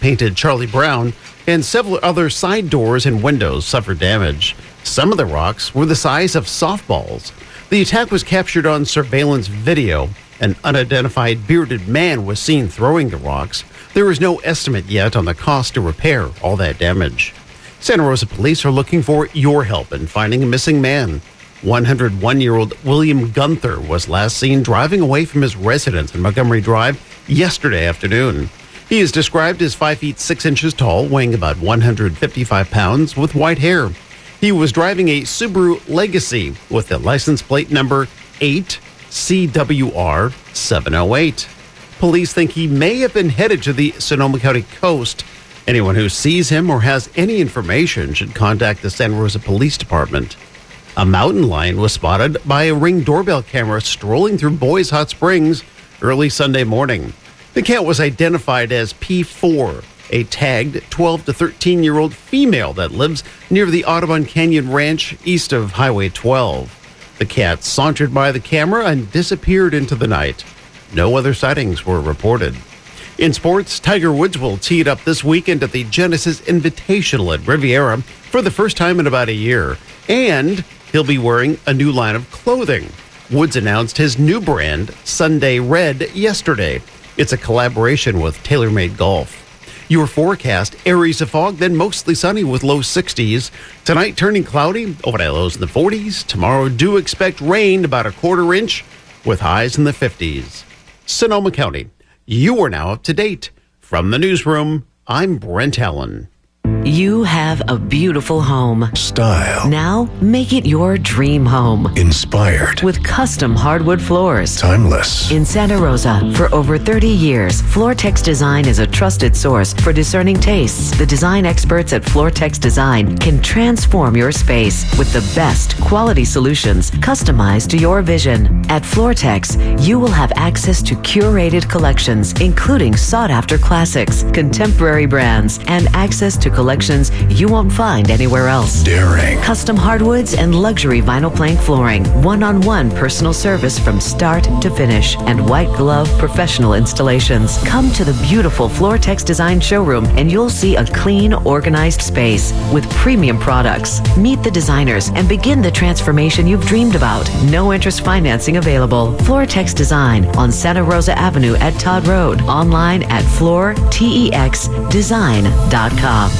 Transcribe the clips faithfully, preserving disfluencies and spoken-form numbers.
painted Charlie Brown, and several other side doors and windows suffered damage. Some of the rocks were the size of softballs. The attack was captured on surveillance video. An unidentified bearded man was seen throwing the rocks. There is no estimate yet on the cost to repair all that damage. Santa Rosa police are looking for your help in finding a missing man. one hundred one-year-old William Gunther was last seen driving away from his residence in Montgomery Drive yesterday afternoon. He is described as five feet six inches tall, weighing about one hundred fifty-five pounds, with white hair. He was driving a Subaru Legacy with the license plate number eight C W R seven oh eight. Police think he may have been headed to the Sonoma County coast. Anyone who sees him or has any information should contact the Santa Rosa Police Department. A mountain lion was spotted by a Ring doorbell camera strolling through Boys Hot Springs early Sunday morning. The cat was identified as P four, a tagged twelve to thirteen-year-old female that lives near the Audubon Canyon Ranch east of Highway twelve. The cat sauntered by the camera and disappeared into the night. No other sightings were reported. In sports, Tiger Woods will tee it up this weekend at the Genesis Invitational at Riviera for the first time in about a year. And he'll be wearing a new line of clothing. Woods announced his new brand, Sunday Red, yesterday. It's a collaboration with TaylorMade Golf. Your forecast, areas of fog, then mostly sunny with low sixties. Tonight turning cloudy, overnight lows in the forties. Tomorrow do expect rain, about a quarter inch, with highs in the fifties. Sonoma County, you are now up to date. From the newsroom, I'm Brent Allen. You have a beautiful home. Style. Now make it your dream home. Inspired. With custom hardwood floors. Timeless. In Santa Rosa, for over thirty years, Floortex Design is a trusted source for discerning tastes. The design experts at Floortex Design can transform your space with the best quality solutions customized to your vision. At Floortex, you will have access to curated collections, including sought-after classics, contemporary brands, and access to collections you won't find anywhere else. Daring. Custom hardwoods and luxury vinyl plank flooring, one-on-one personal service from start to finish, and white glove professional installations. Come to the beautiful Floortex Design showroom and you'll see a clean, organized space with premium products. Meet the designers and begin the transformation you've dreamed about. No interest financing available. Floortex Design on Santa Rosa Avenue at Todd Road. Online at floor tex design dot com.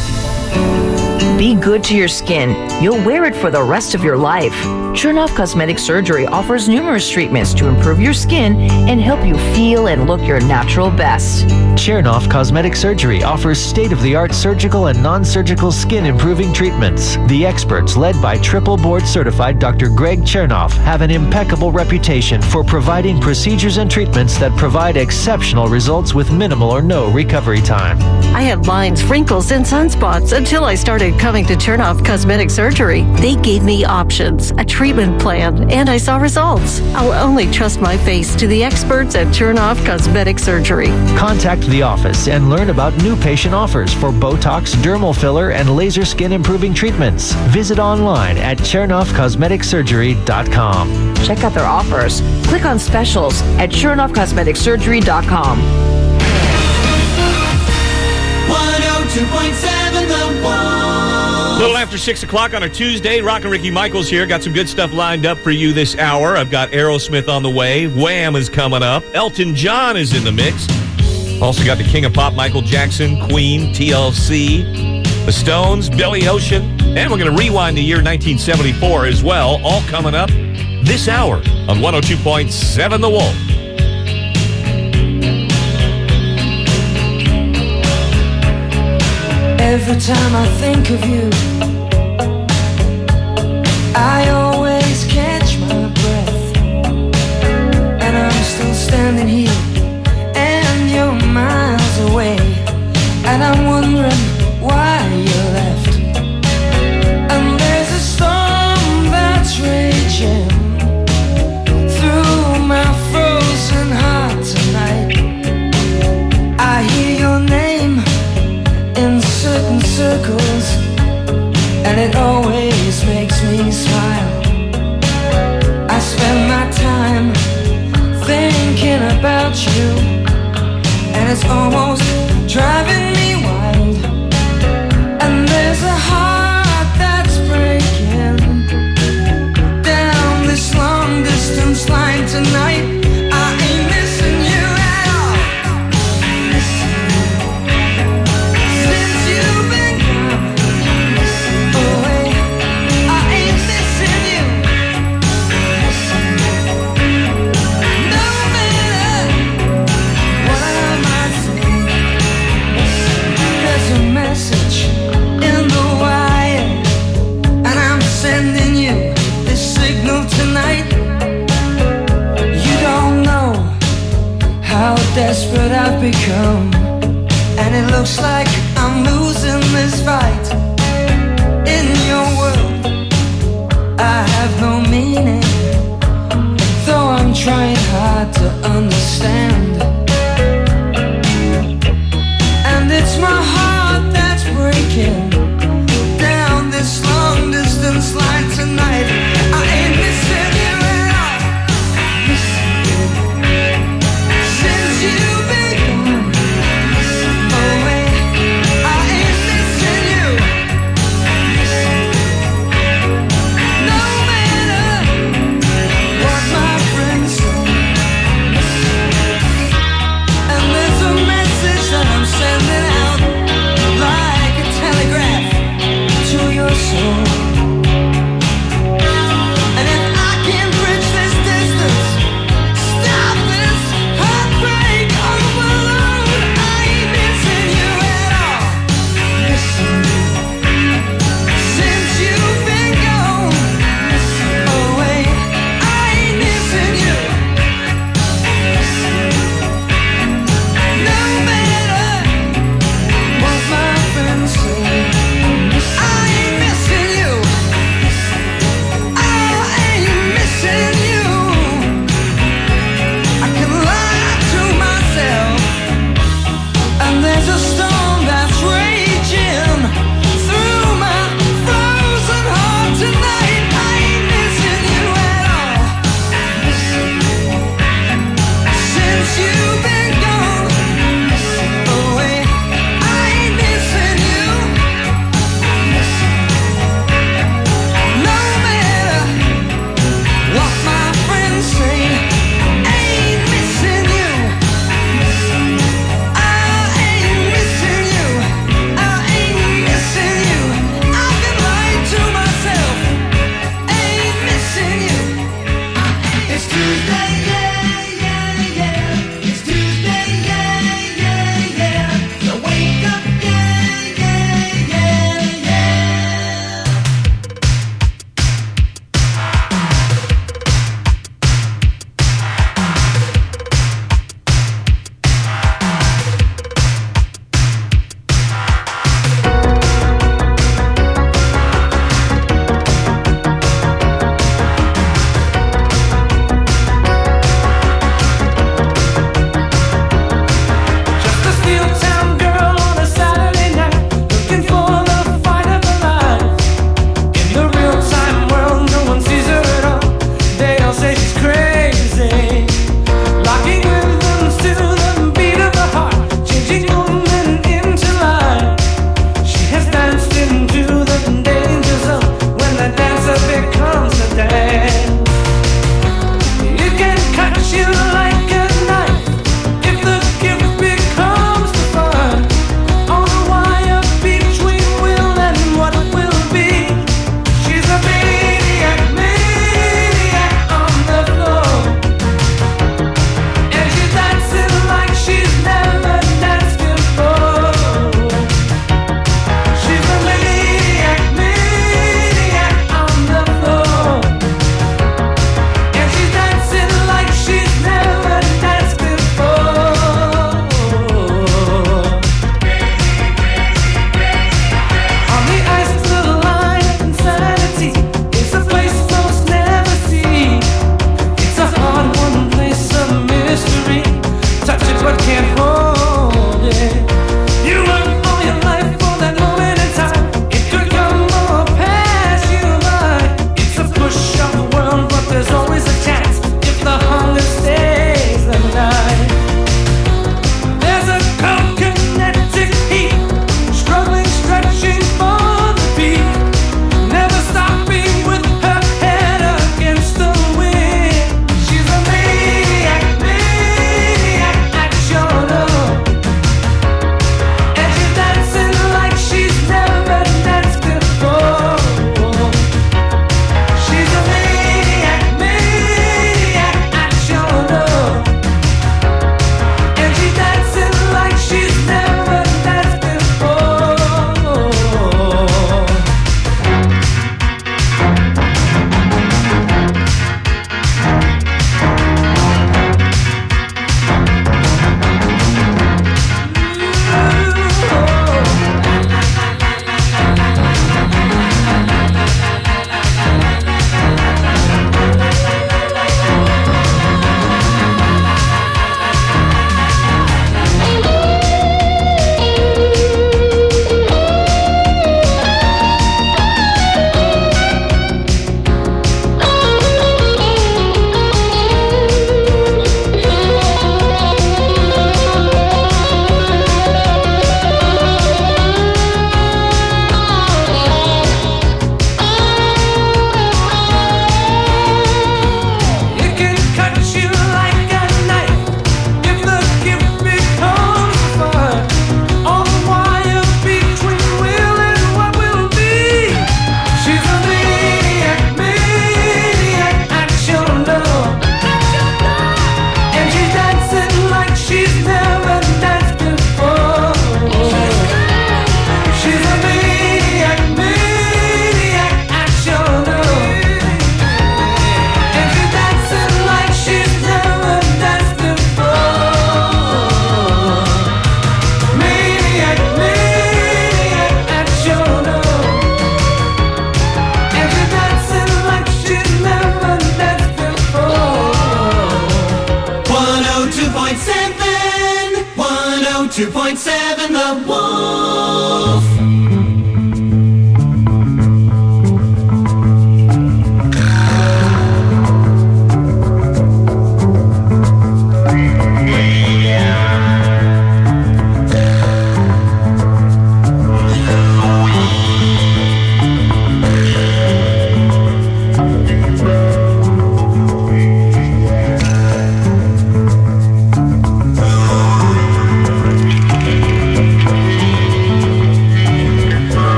Be good to your skin. You'll wear it for the rest of your life. Chernoff Cosmetic Surgery offers numerous treatments to improve your skin and help you feel and look your natural best. Chernoff Cosmetic Surgery offers state-of-the-art surgical and non-surgical skin improving treatments. The experts, led by triple board certified Doctor Greg Chernoff, have an impeccable reputation for providing procedures and treatments that provide exceptional results with minimal or no recovery time. I had lines, wrinkles, and sunspots until I started coming to Chernoff Cosmetic Surgery. They gave me options, a treatment plan, and I saw results. I'll only trust my face to the experts at Chernoff Cosmetic Surgery. Contact the office and learn about new patient offers for Botox, dermal filler, and laser skin improving treatments. Visit online at chernoff cosmetic surgery dot com. Check out their offers. Click on specials at chernoff cosmetic surgery dot com. one oh two point seven The Wall. A little after six o'clock on a Tuesday, Rockin' Ricky Michaels here. Got some good stuff lined up for you this hour. I've got Aerosmith on the way. Wham is coming up. Elton John is in the mix. Also got the King of Pop, Michael Jackson, Queen, T L C, the Stones, Billy Ocean, and we're going to rewind the year nineteen seventy-four as well, all coming up this hour on one oh two point seven The Wolf. Every time I think of you, I always catch my breath, and I'm still standing here, and you're miles away, and I'm wondering why you left. And there's a storm that's raging through my frozen heart tonight. I hear your name in certain circles, and it always makes me smile. I spend my time thinking about you, and it's almost driving me wild. looks like I'm losing this fight. In your world, I have no meaning, though I'm trying hard to understand. And it's my heart that's breaking down this long distance line tonight. I ain't missing you at all. Missing you since you've been gone away. I ain't missing you. No matter what my friends say.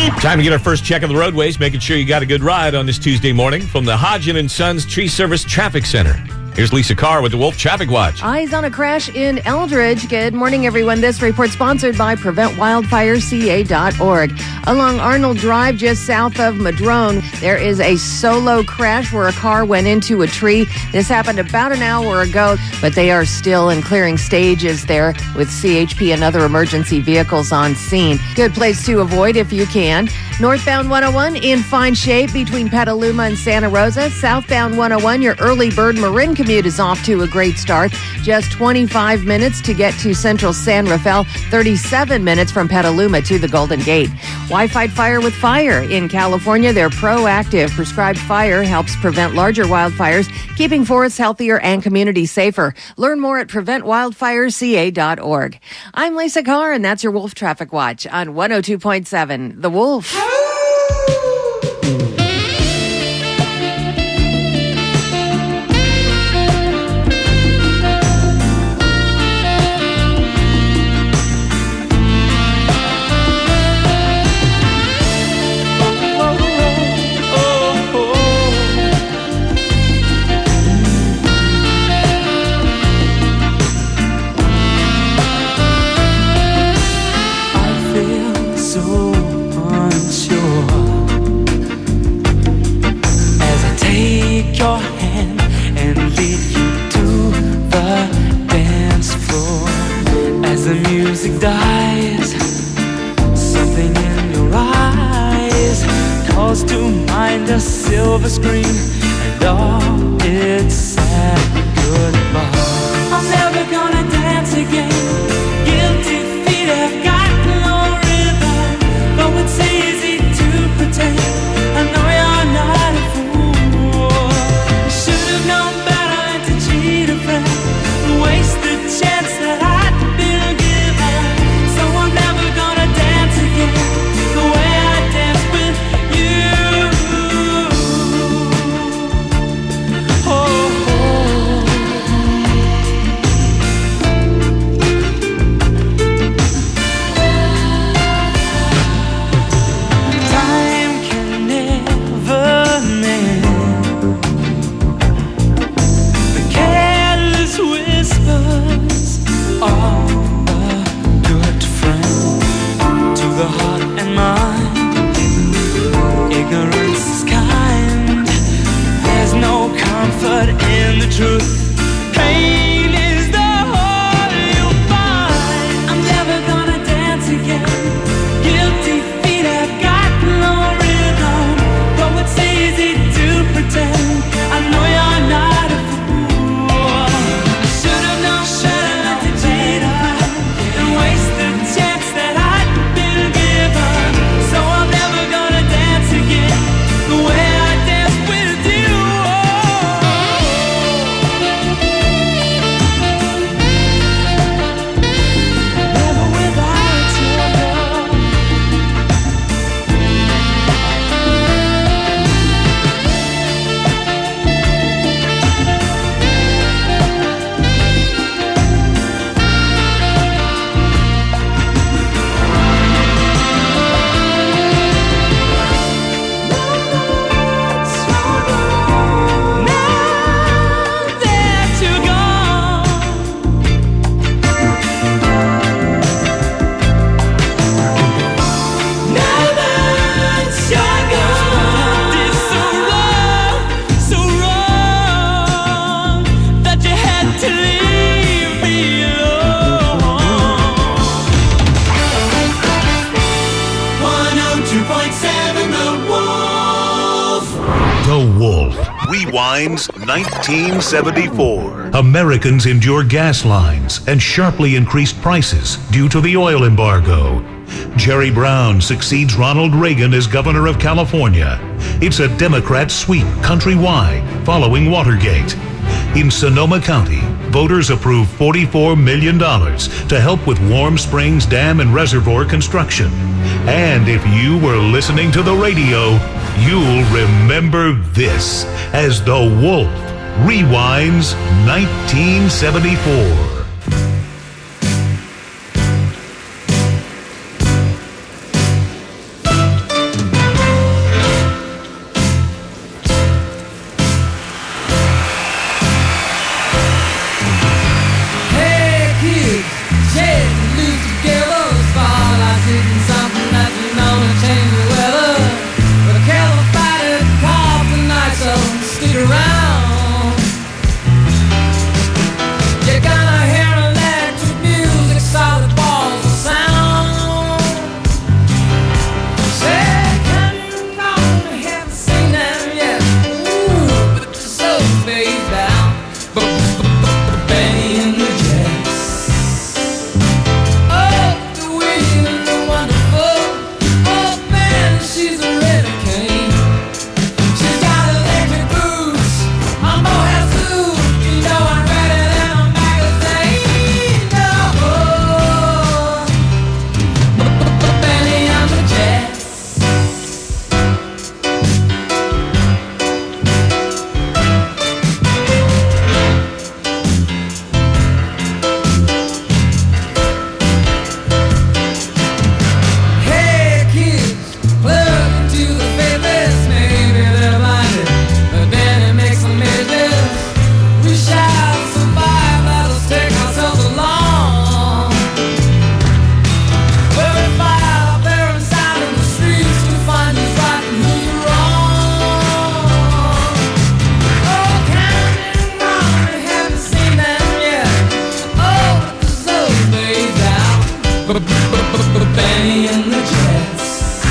Time to get our first check of the roadways, making sure you got a good ride on this Tuesday morning from the Hodgin and Sons Tree Service Traffic Center. Here's Lisa Carr with the Wolf Traffic Watch. Eyes on a crash in Eldridge. Good morning, everyone. This report sponsored by prevent wildfire c a dot org. Along Arnold Drive, just south of Madrone, there is a solo crash where a car went into a tree. This happened about an hour ago, but they are still in clearing stages there with C H P and other emergency vehicles on scene. Good place to avoid if you can. Northbound one oh one in fine shape between Petaluma and Santa Rosa. Southbound one oh one, your early bird Marin commute is off to a great start. Just twenty-five minutes to get to Central San Rafael, thirty-seven minutes from Petaluma to the Golden Gate. Why fight fire with fire? In California, they're proactive. Prescribed Fire helps prevent larger wildfires, keeping forests healthier and communities safer. Learn more at prevent wildfire c a dot org. I'm Lisa Carr, and that's your Wolf Traffic Watch on one oh two point seven The Wolf. Your hand and lead you to the dance floor. As the music dies, something in your eyes calls to mind a silver screen and all its sad goodbye. I'm never gonna dance again. Guilty feet have got no rhythm, though it's easy to pretend. I know you're not a fool. Waste the chance that I'd been given. So I'm never gonna dance again the way I danced with you. Oh, time can never mend the careless whispers of a good friend to the heart and mind. Ignorance is kind. There's no comfort in the truth. Pain is the whole you'll find. I'm never gonna dance again. Guilty feet have got no rhythm, though it's easy to pretend. I know you're not a fool. Should've known better than to cheat and waste the chance that I'd been given. So I'm never gonna dance again the way I danced with you. Never without your love. Now that you're gone, now that you're gone, it's so wrong, so wrong that you had to leave me alone. one oh two point seven The Wolf. The Wolf rewinds nineteen seventy-four. Americans endure gas lines and sharply increased prices due to the oil embargo. Jerry Brown succeeds Ronald Reagan as governor of California. It's a Democrat sweep countrywide following Watergate. In Sonoma County, voters approved forty-four million dollars to help with Warm Springs Dam and Reservoir construction. And if you were listening to the radio, you'll remember this as The Wolf rewinds nineteen seventy-four. Benny and the Jets.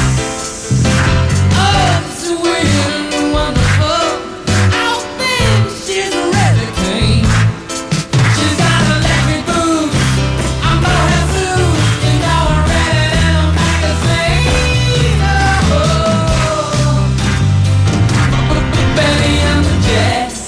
Oh, it's weird and wonderful. Oh, man, she's a really queen. She's got electric boots. I'm gonna have suits. You know I read it in a magazine. Oh, Benny and the Jets.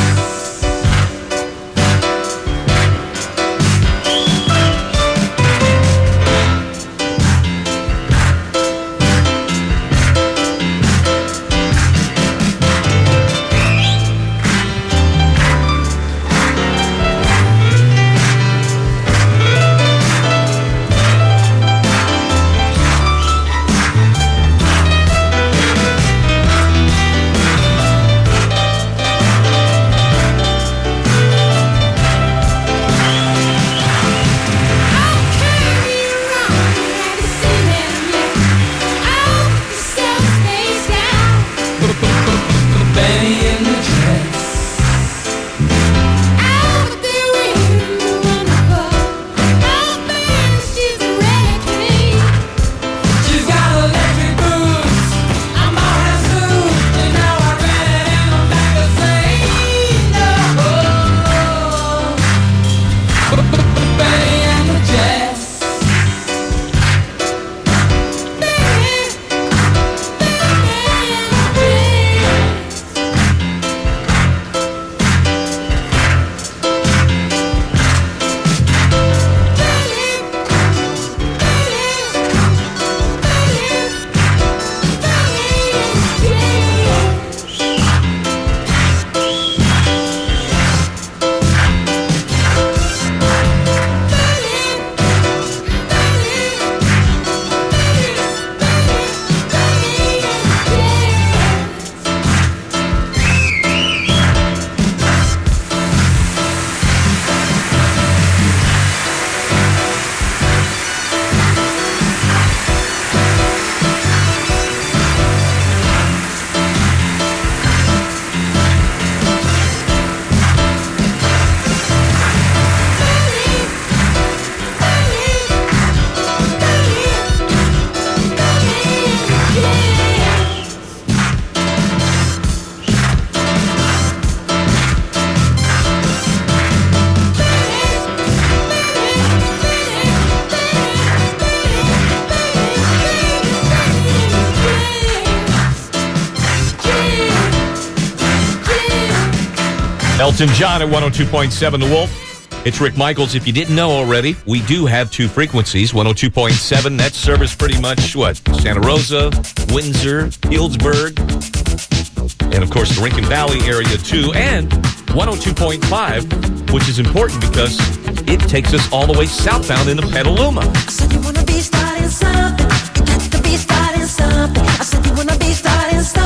Elton John at one oh two point seven The Wolf. It's Rick Michaels. If you didn't know already, we do have two frequencies. one oh two point seven, that service pretty much, what, Santa Rosa, Windsor, Healdsburg, and, of course, the Rincon Valley area, too, and one oh two point five, which is important because it takes us all the way southbound into Petaluma. I said you wanna be starting something. You got to be starting something. I said you wanna be starting something.